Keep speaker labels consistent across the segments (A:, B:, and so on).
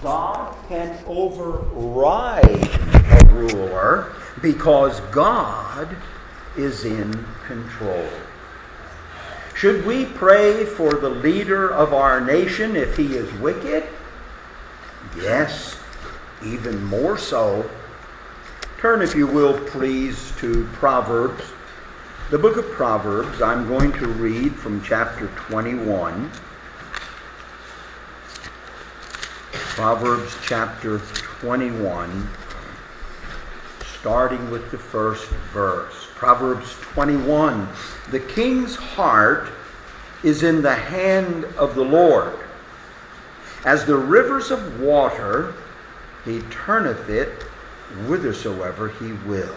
A: God can override a ruler because God is in control. Should we pray for the leader of our nation if he is wicked? Yes, even more so. Turn, if you will, please, to Proverbs. The book of Proverbs, I'm going to read from chapter 21. Proverbs chapter 21, starting with the first verse. Proverbs 21, the king's heart is in the hand of the Lord. As the rivers of water, he turneth it whithersoever he will.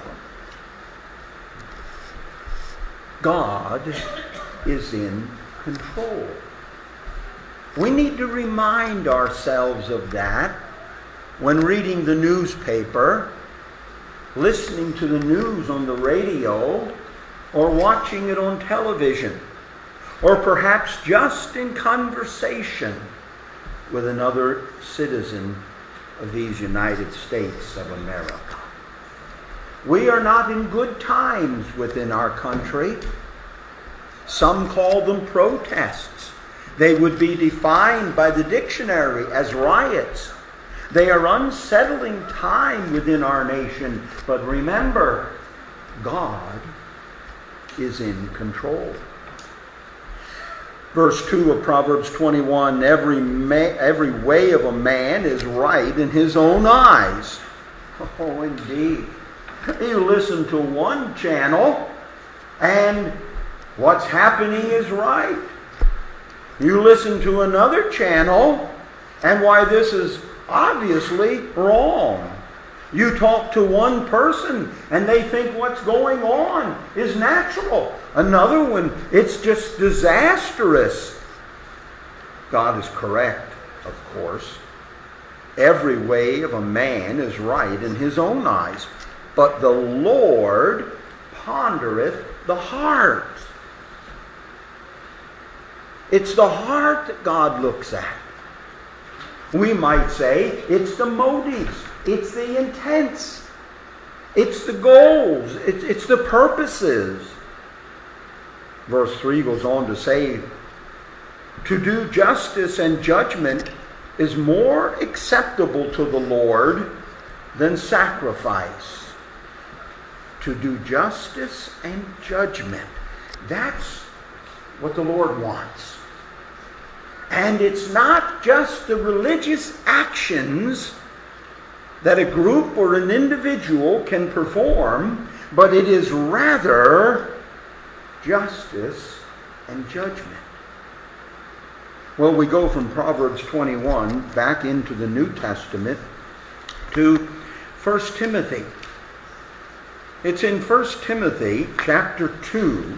A: God is in control. We need to remind ourselves of that when reading the newspaper, listening to the news on the radio, or watching it on television, or perhaps just in conversation with another citizen of these United States of America. We are not in good times within our country. Some call them protests. They would be defined by the dictionary as riots. They are unsettling time within our nation. But remember, God is in control. Verse 2 of Proverbs 21, every way of a man is right in his own eyes. Oh, indeed. You listen to one channel, and what's happening is right. You listen to another channel, and why this is obviously wrong. You talk to one person, and they think what's going on is natural. Another one, it's just disastrous. God is correct, of course. Every way of a man is right in his own eyes, but the Lord pondereth the heart. It's the heart that God looks at. We might say it's the motives, it's the intents, it's the goals, it's the purposes. Verse 3 goes on to say, to do justice and judgment is more acceptable to the Lord than sacrifice. To do justice and judgment, that's what the Lord wants. And it's not just the religious actions that a group or an individual can perform, but it is rather justice and judgment. Well, we go from Proverbs 21 back into the New Testament to 1 Timothy. It's in 1 Timothy chapter 2.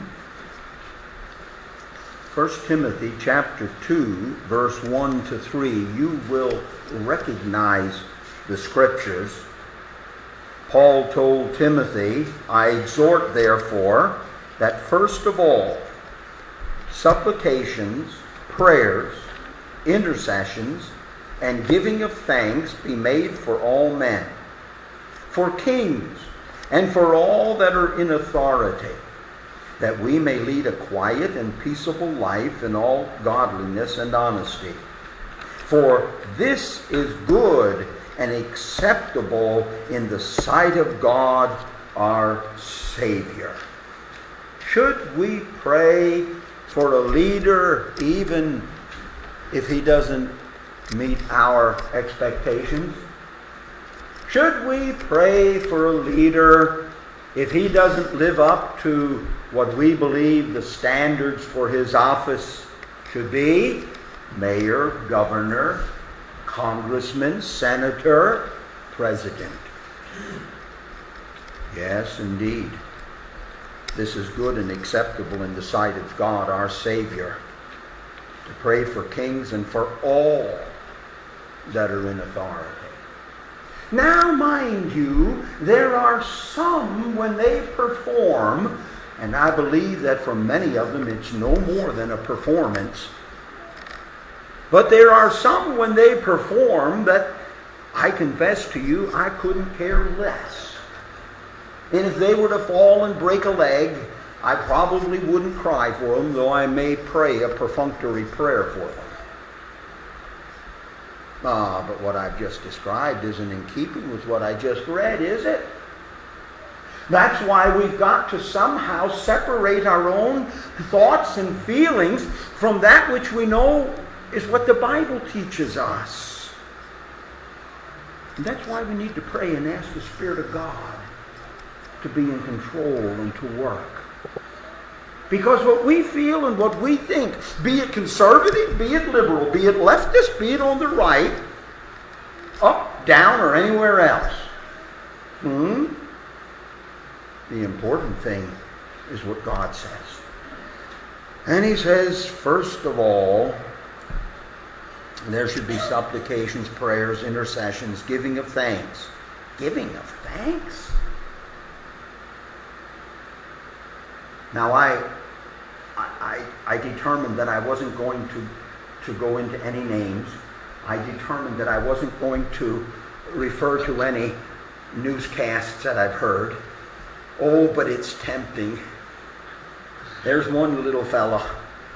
A: 1 Timothy chapter 2, verse 1 to 3. You will recognize the scriptures. Paul told Timothy, I exhort therefore that first of all, supplications, prayers, intercessions, and giving of thanks be made for all men, for kings, and for all that are in authority, that we may lead a quiet and peaceable life in all godliness and honesty. For this is good and acceptable in the sight of God our Savior. Should we pray for a leader even if he doesn't meet our expectations? Should we pray for a leader if he doesn't live up to what we believe the standards for his office should be? Mayor, governor, congressman, senator, president. Yes, indeed. This is good and acceptable in the sight of God, our Savior, to pray for kings and for all that are in authority. Now, mind you, there are some when they perform, and I believe that for many of them it's no more than a performance, but there are some when they perform that I confess to you, I couldn't care less. And if they were to fall and break a leg, I probably wouldn't cry for them, though I may pray a perfunctory prayer for them. But what I've just described isn't in keeping with what I just read, is it? That's why we've got to somehow separate our own thoughts and feelings from that which we know is what the Bible teaches us. And that's why we need to pray and ask the Spirit of God to be in control and to work. Because what we feel and what we think, be it conservative, be it liberal, be it leftist, be it on the right, up, down, or anywhere else, the important thing is what God says. And he says, first of all, there should be supplications, prayers, intercessions, giving of thanks. Giving of thanks? Now, I determined that I wasn't going to go into any names. I determined that I wasn't going to refer to any newscasts that I've heard. Oh, but it's tempting. There's one little fella.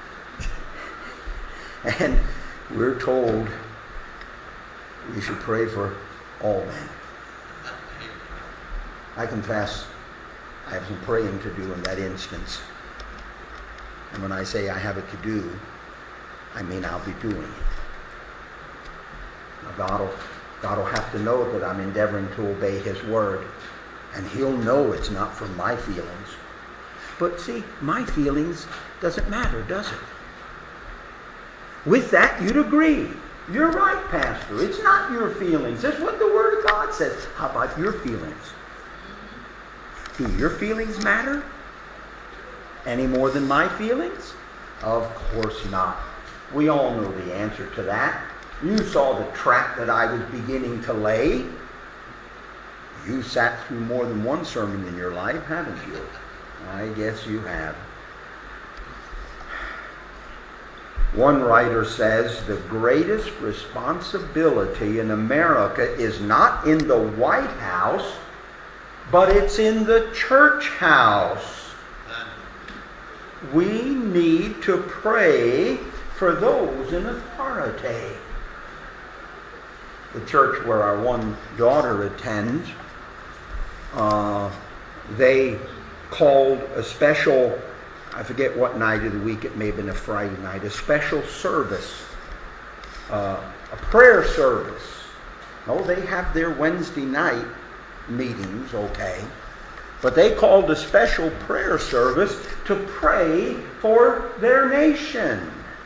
A: And we're told we should pray for all men. I confess, I have some praying to do in that instance. And when I say I have it to do, I mean I'll be doing it. Now God will have to know that I'm endeavoring to obey His word. And He'll know it's not from my feelings. But see, my feelings doesn't matter, does it? With that, you'd agree. You're right, Pastor. It's not your feelings. That's what the Word of God says. How about your feelings? Do your feelings matter any more than my feelings? Of course not. We all know the answer to that. You saw the trap that I was beginning to lay. You sat through more than one sermon in your life, haven't you? I guess you have. One writer says the greatest responsibility in America is not in the White House, but it's in the church house. We need to pray for those in authority. The church where our one daughter attends, they called a special, I forget what night of the week, it may have been a Friday night, a special service, a prayer service. No, they have their Wednesday night meetings, okay, but they called a special prayer service to pray for their nation.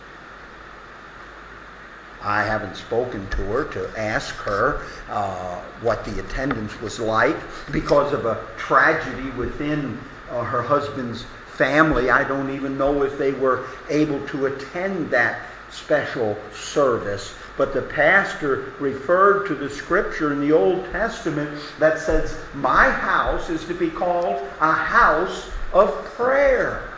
A: I haven't spoken to her to ask her what the attendance was like because of a tragedy within her husband's family. I don't even know if they were able to attend that special service. But the pastor referred to the scripture in the Old Testament that says, my house is to be called a house of prayer.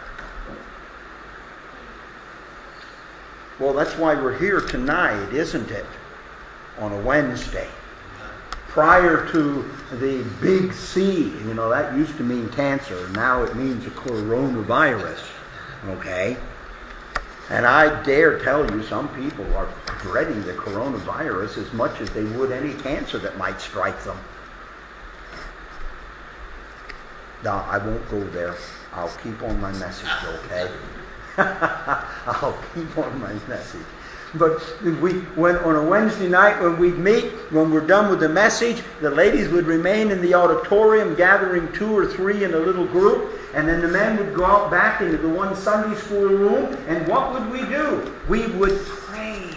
A: Well, that's why we're here tonight, isn't it? On a Wednesday. Prior to the big C, you know, that used to mean cancer. Now it means a coronavirus. Okay? And I dare tell you, some people are dreading the coronavirus as much as they would any cancer that might strike them. Now, I won't go there. I'll keep on my message, okay? I'll keep on my message. But when on a Wednesday night when we'd meet, when we're done with the message, the ladies would remain in the auditorium gathering 2 or 3 in a little group, and then the men would go out back into the one Sunday school room, and what would we do? We would pray.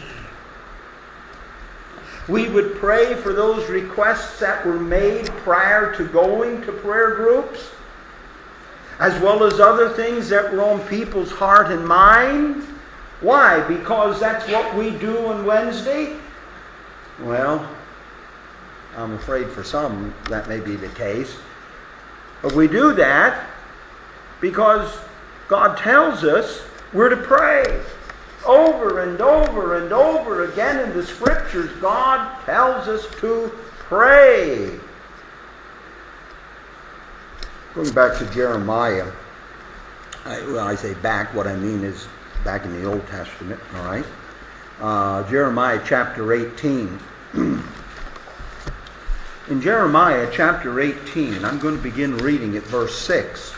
A: We would pray for those requests that were made prior to going to prayer groups, as well as other things that were on people's heart and mind. Why? Because that's what we do on Wednesday? Well, I'm afraid for some that may be the case. But we do that because God tells us we're to pray. Over and over and over again in the Scriptures, God tells us to pray. Going back to Jeremiah, I say back, what I mean is back in the Old Testament, all right? Jeremiah chapter 18. In Jeremiah chapter 18, I'm going to begin reading at verse 6.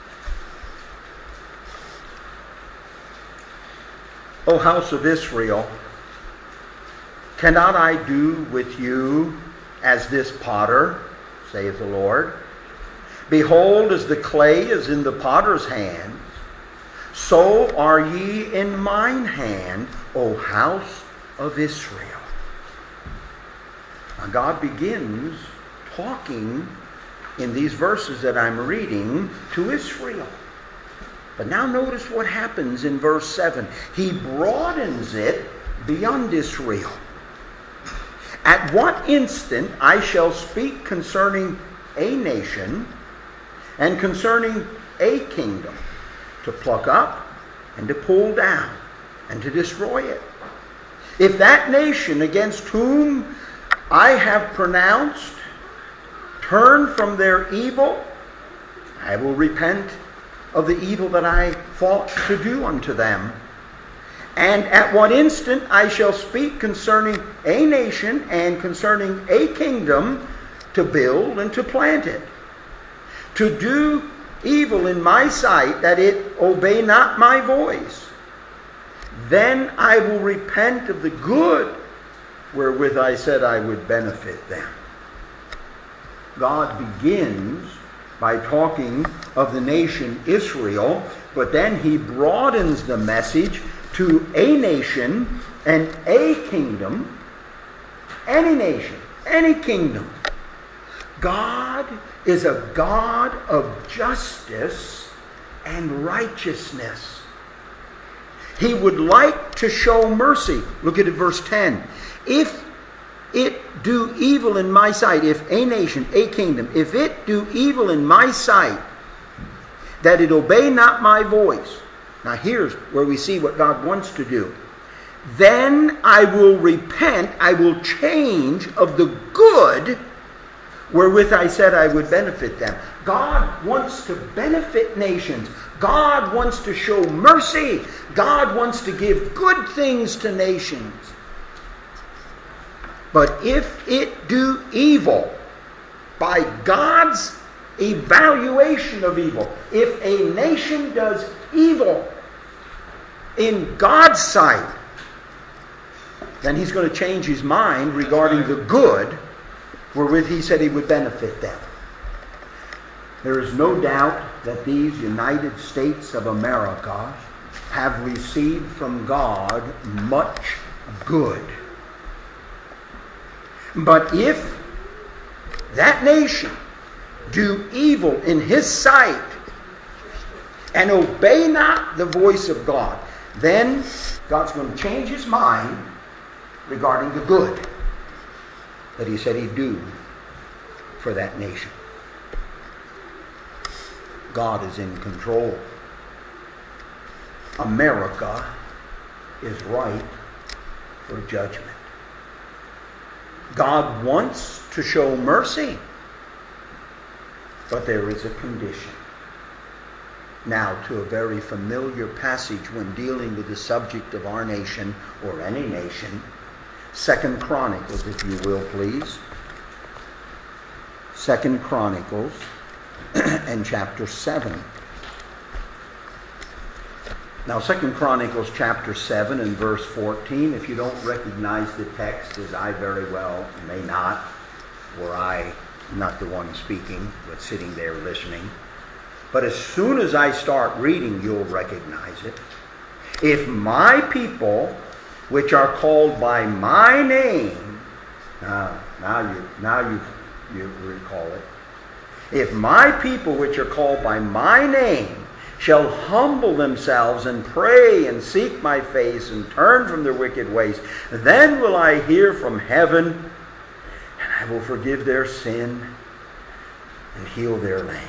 A: O house of Israel, cannot I do with you as this potter, saith the Lord? Behold, as the clay is in the potter's hands, so are ye in mine hand, O house of Israel. Now God begins talking in these verses that I'm reading to Israel. But now notice what happens in verse 7. He broadens it beyond Israel. At what instant I shall speak concerning a nation and concerning a kingdom, to pluck up and to pull down and to destroy it. If that nation against whom I have pronounced turn from their evil, I will repent of the evil that I thought to do unto them. And at what instant I shall speak concerning a nation and concerning a kingdom, to build and to plant it, to do evil in my sight, that it obey not my voice. Then I will repent of the good wherewith I said I would benefit them. God begins by talking of the nation Israel, but then he broadens the message to a nation and a kingdom, any nation, any kingdom. God is a God of justice and righteousness. He would like to show mercy. Look at it, verse 10. If it do evil in my sight, if a nation, a kingdom, if it do evil in my sight, that it obey not my voice. Now here's where we see what God wants to do. Then I will repent, I will change of the good wherewith I said I would benefit them. God wants to benefit nations. God wants to show mercy. God wants to give good things to nations. But if it do evil, by God's evaluation of evil, if a nation does evil in God's sight, then he's going to change his mind regarding the good wherewith he said he would benefit them. There is no doubt that these United States of America have received from God much good. But if that nation do evil in his sight and obey not the voice of God, then God's going to change his mind regarding the good that he said he'd do for that nation. God is in control. America is ripe for judgment. God wants to show mercy, but there is a condition. Now, to a very familiar passage when dealing with the subject of our nation or any nation, 2 Chronicles, if you will, please. 2 Chronicles and chapter 7. Now, 2 Chronicles chapter 7 and verse 14, if you don't recognize the text, as I very well may not, or I'm not the one speaking, but sitting there listening, but as soon as I start reading, you'll recognize it. If my people, which are called by my name, now you recall it. If my people, which are called by my name, shall humble themselves and pray and seek my face and turn from their wicked ways, then will I hear from heaven, and I will forgive their sin and heal their land.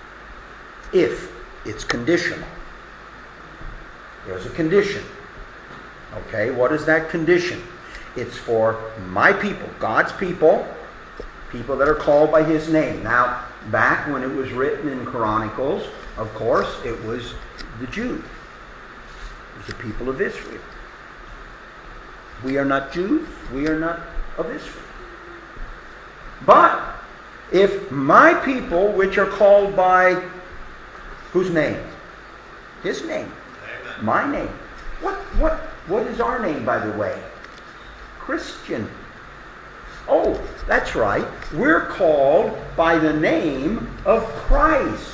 A: If it's conditional. There's a condition. Okay, what is that condition? It's for my people, God's people, people that are called by his name. Now, back when it was written in Chronicles, of course, it was the Jews. It was the people of Israel. We are not Jews. We are not of Israel. But if my people, which are called by whose name? His name.
B: Amen.
A: My name. What is our name, by the way? Christian. Oh, that's right. We're called by the name of Christ.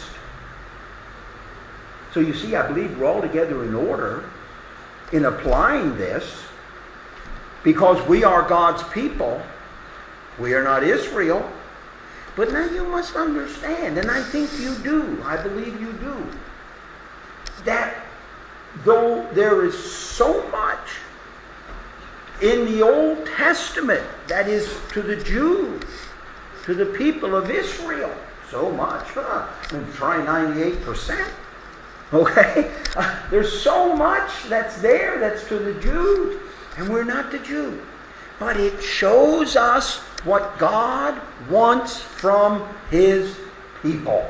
A: So you see, I believe we're all together in order in applying this, because we are God's people. We are not Israel. But now you must understand, and I think you do, I believe you do, that though there is so much in the Old Testament that is to the Jews, to the people of Israel, so much, try 98%, okay? There's so much that's there that's to the Jews, and we're not the Jews. But it shows us what God wants from his people.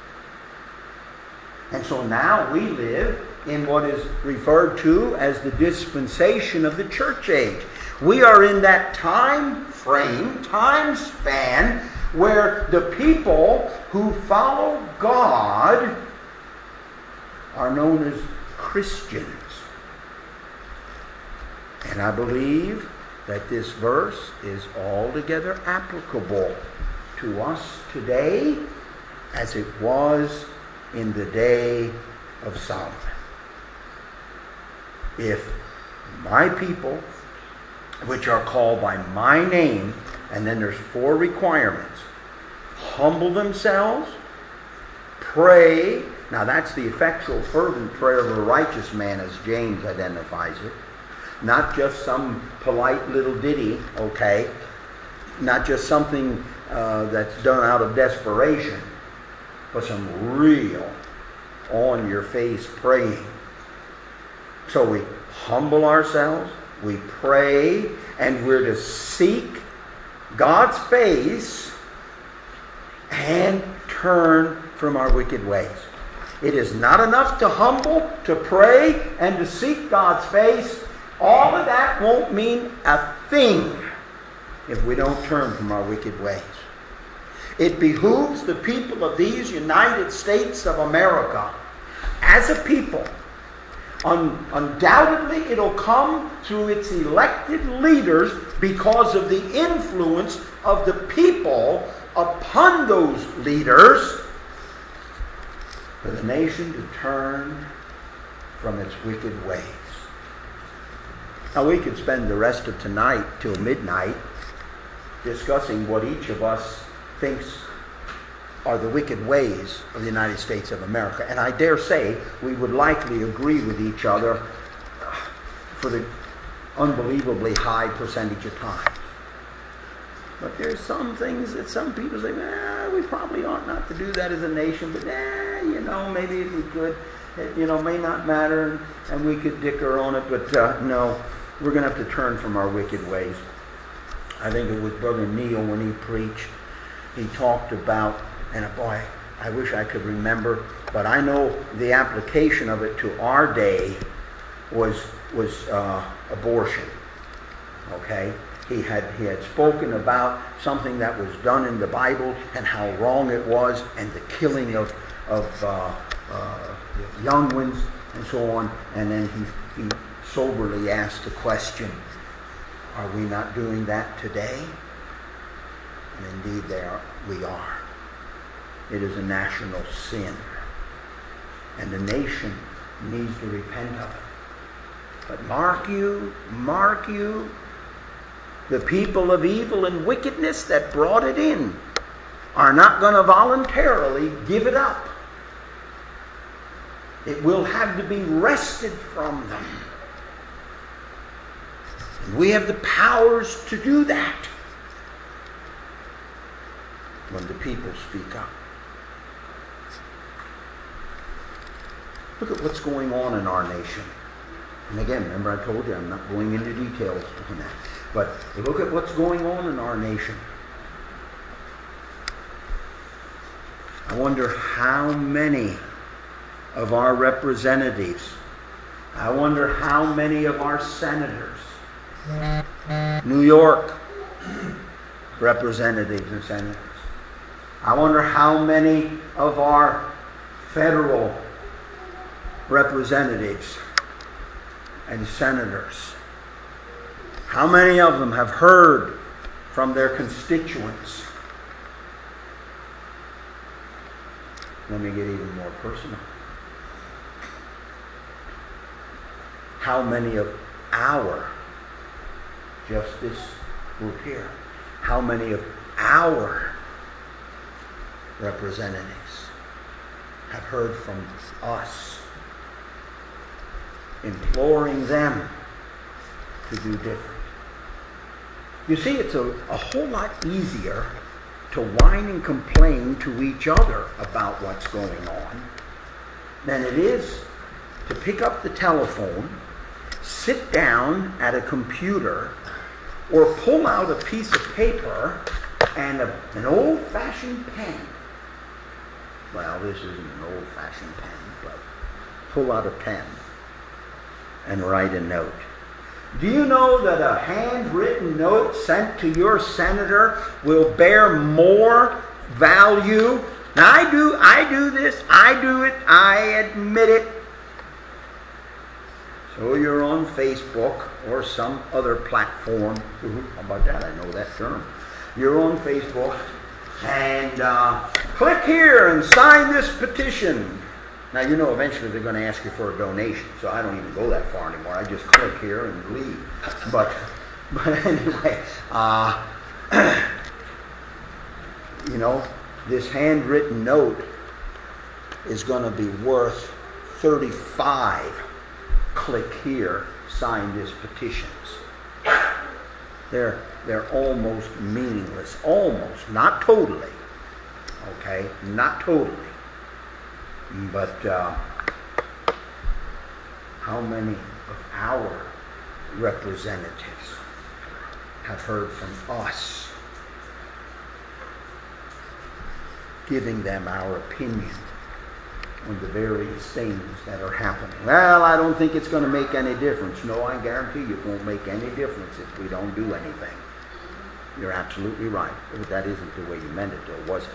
A: And so now we live in what is referred to as the dispensation of the church age. We are in that time frame, time span, where the people who follow God are known as Christians. And I believe that this verse is altogether applicable to us today as it was in the day of Solomon. If my people, which are called by my name, and then there's 4 requirements: humble themselves, pray. Now that's the effectual fervent prayer of a righteous man, as James identifies it. Not just some polite little ditty, okay? Not just something that's done out of desperation, but some real on-your-face praying. So we humble ourselves, we pray, and we're to seek God's face and turn from our wicked ways. It is not enough to humble, to pray, and to seek God's face. All of that won't mean a thing if we don't turn from our wicked ways. It behooves the people of these United States of America, as a people, undoubtedly it'll come through its elected leaders because of the influence of the people upon those leaders, for the nation to turn from its wicked ways. Now we could spend the rest of tonight till midnight discussing what each of us thinks are the wicked ways of the United States of America. And I dare say we would likely agree with each other for the unbelievably high percentage of times. But there's some things that some people say, we probably ought not to do that as a nation, but maybe if we could, it may not matter, and we could dicker on it, but no, we're going to have to turn from our wicked ways. I think it was Brother Neal when he preached, he talked about, and boy, I wish I could remember, but I know the application of it to our day was abortion. Okay? He had spoken about something that was done in the Bible and how wrong it was, and the killing of young ones and so on. And then he soberly asked the question, are we not doing that today? And indeed we are. It is a national sin. And the nation needs to repent of it. But mark you, the people of evil and wickedness that brought it in are not going to voluntarily give it up. It will have to be wrested from them. And we have the powers to do that when the people speak up. Look at what's going on in our nation. And again, remember I told you I'm not going into details on that. But look at what's going on in our nation. I wonder how many of our representatives, I wonder how many of our senators, New York representatives and senators, I wonder how many of our federal representatives and senators, how many of them have heard from their constituents? Let me get even more personal. How many of our, just this group here, how many of our representatives have heard from us, imploring them to do different? You see, it's a whole lot easier to whine and complain to each other about what's going on than it is to pick up the telephone, sit down at a computer, or pull out a piece of paper and an old-fashioned pen. Well, this isn't an old-fashioned pen, but pull out a pen and write a note. Do you know that a handwritten note sent to your senator will bear more value? Now, I do this, I do it, I admit it. So you're on Facebook or some other platform. How about that? I know that term. You're on Facebook and click here and sign this petition. Now, you know eventually they're going to ask you for a donation, so I don't even go that far anymore. I just click here and leave. But anyway, you know, this handwritten note is going to be worth 35 click here, sign this petitions. They're almost meaningless. Almost. Not totally. Okay? Not totally. But how many of our representatives have heard from us, giving them our opinion on the various things that are happening? Well, I don't think it's going to make any difference. No, I guarantee you it won't make any difference if we don't do anything. You're absolutely right. But that isn't the way you meant it, though, was it?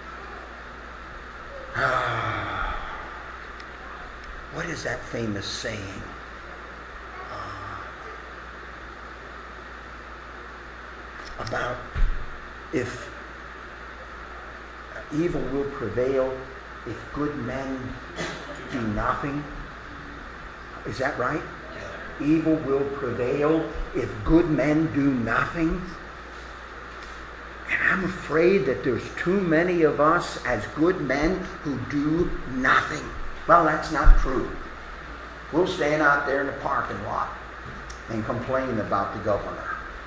A: What is that famous saying? About if evil will prevail if good men do nothing. Is that right? Evil will prevail if good men do nothing. And I'm afraid that there's too many of us as good men who do nothing. Well, that's not true. We'll stand out there in the parking lot and complain about the governor.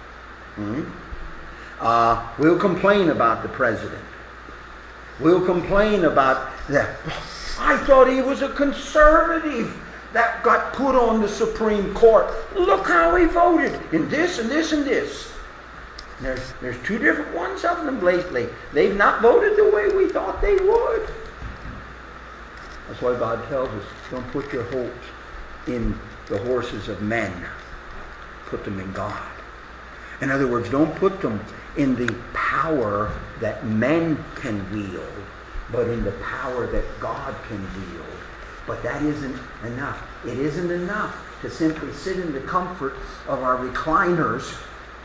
A: We'll complain about the president. We'll complain about that. I thought he was a conservative that got put on the Supreme Court. Look how he voted in this and this and this. There's two different ones of them lately. They've not voted the way we thought they would. That's why God tells us, don't put your hopes in the horses of men. Put them in God. In other words, don't put them in the power that men can wield, but in the power that God can wield. But that isn't enough. It isn't enough to simply sit in the comfort of our recliners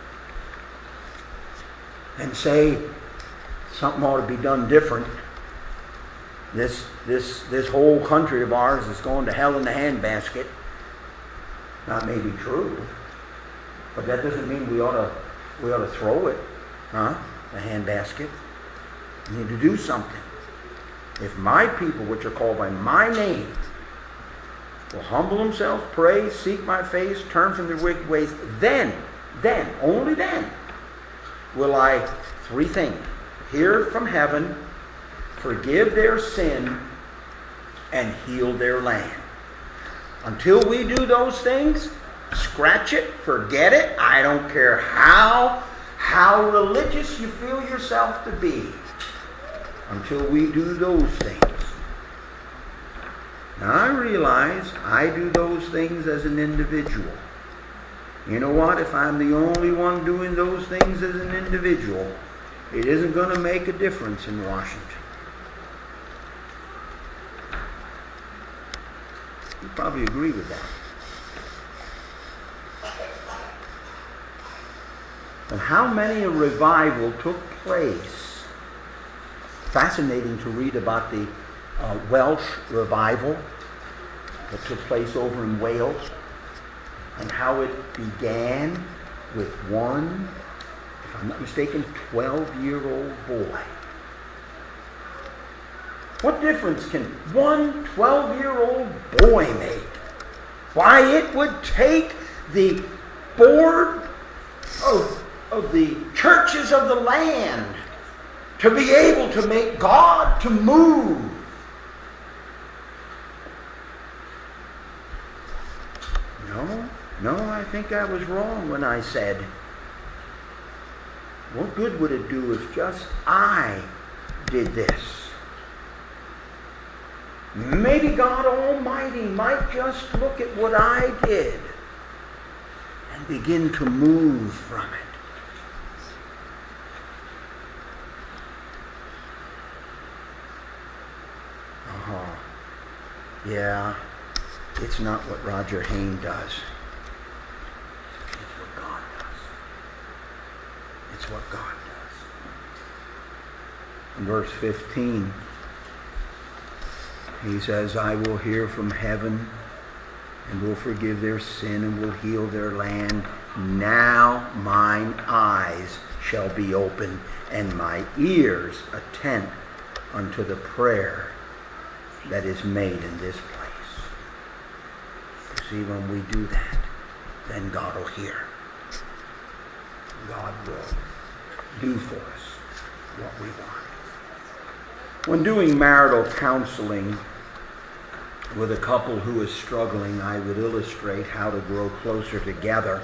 A: and say something ought to be done different. This whole country of ours is going to hell in the handbasket. That may be true, but that doesn't mean we ought to throw it, the handbasket. We need to do something. If my people, which are called by my name, will humble themselves, pray, seek my face, turn from their wicked ways, then, only then, will I, three things: hear from heaven, forgive their sin, and heal their land. Until we do those things, scratch it, forget it. I don't care how religious you feel yourself to be. Until we do those things. Now I realize I do those things as an individual. You know what? If I'm the only one doing those things as an individual, it isn't going to make a difference in Washington. You probably agree with that. And how many a revival took place? Fascinating to read about the Welsh revival that took place over in Wales, and how it began with one, if I'm not mistaken, 12-year-old boy. What difference can one 12-year-old boy make? Why, it would take the board of the churches of the land to be able to make God to move. No, I think I was wrong when I said, what good would it do if just I did this? Maybe God Almighty might just look at what I did and begin to move from it. Yeah, it's not what Roger Hayne does. It's what God does. It's what God does. In verse 15, he says, I will hear from heaven and will forgive their sin and will heal their land. Now mine eyes shall be open and my ears attend unto the prayer that is made in this place. You see, when we do that, then God will hear. God will do for us what we want. When doing marital counseling with a couple who is struggling, I would illustrate how to grow closer together.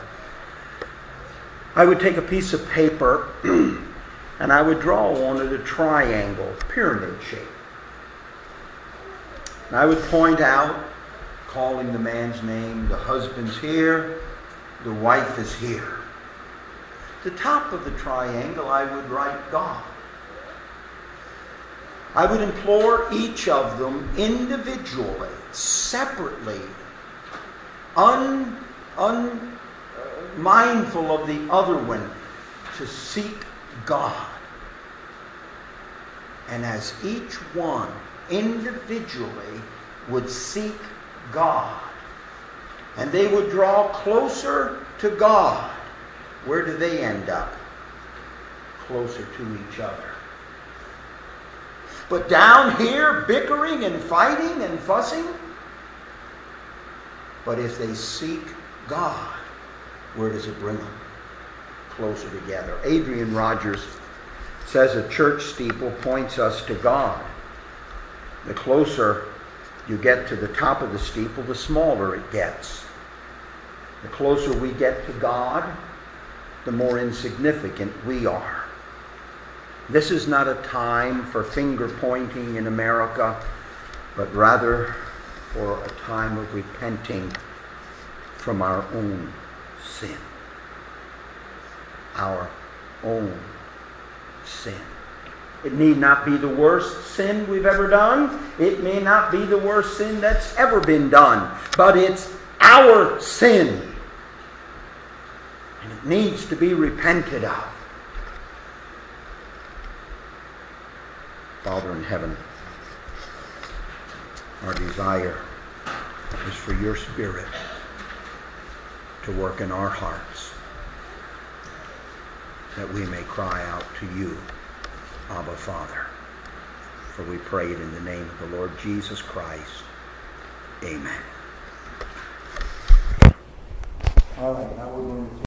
A: I would take a piece of paper and I would draw on it a triangle, pyramid shape. And I would point out, calling the man's name, the husband's here, the wife is here. At the top of the triangle, I would write God. I would implore each of them individually, separately, mindful of the other one, to seek God. And as each one individually would seek God, and they would draw closer to God, where do they end up? Closer to each other. But down here, bickering and fighting and fussing. But if they seek God, where does it bring them? Closer together. Adrian Rogers says a church steeple points us to God. The closer you get to the top of the steeple, the smaller it gets. The closer we get to God, the more insignificant we are. This is not a time for finger pointing in America, but rather for a time of repenting from our own sin. Our own sin. It need not be the worst sin we've ever done. It may not be the worst sin that's ever been done. But it's our sin. And it needs to be repented of. Father in heaven, our desire is for your Spirit to work in our hearts, that we may cry out to you, Abba, Father. For we pray it in the name of the Lord Jesus Christ. Amen. All right, now we're going to